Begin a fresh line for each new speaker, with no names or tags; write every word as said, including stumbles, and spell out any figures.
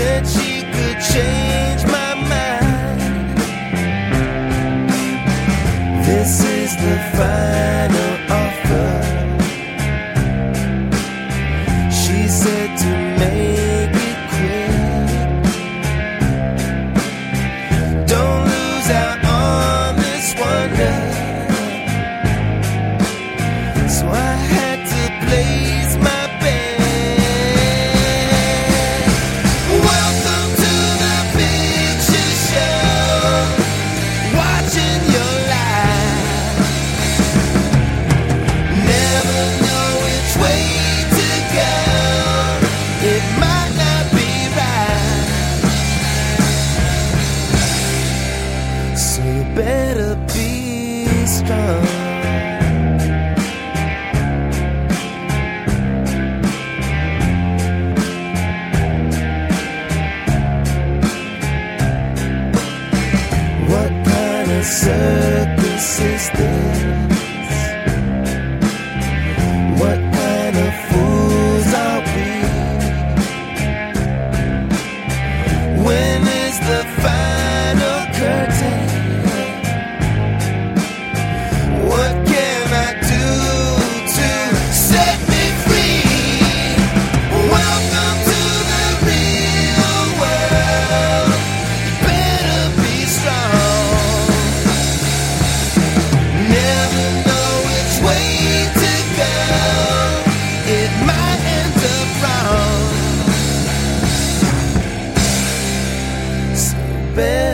said she could change my mind. This is the final offer. She said to make it quick. Don't lose out on this wonder. So I had to place my better be strong. What kind of circus is this? What kind of fools are we? When is the final curtain? Better